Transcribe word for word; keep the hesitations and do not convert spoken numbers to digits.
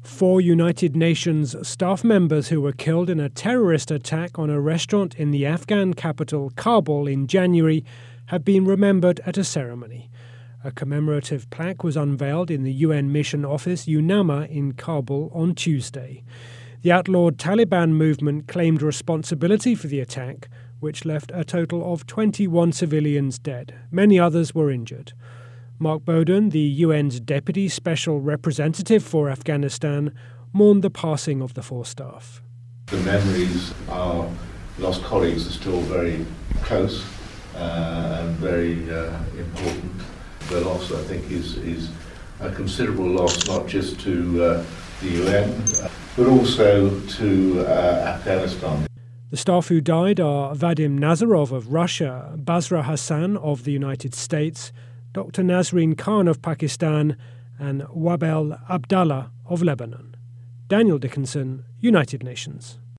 Four United Nations staff members who were killed in a terrorist attack on a restaurant in the Afghan capital Kabul in January have been remembered at a ceremony. A commemorative plaque was unveiled in the U N mission office UNAMA in Kabul on Tuesday. The outlawed Taliban movement claimed responsibility for the attack, which left a total of twenty-one civilians dead. Many others were injured. Mark Bowden, the U N's Deputy Special Representative for Afghanistan, mourned the passing of the four staff. The memories of our lost colleagues are still very close uh, and very uh, important. The loss, I think, is, is a considerable loss, not just to uh, the U N, but also to uh, Afghanistan. The staff who died are Vadim Nazarov of Russia, Basra Hassan of the United States, Doctor Nazreen Khan of Pakistan, and Wabel Abdallah of Lebanon. Daniel Dickinson, United Nations.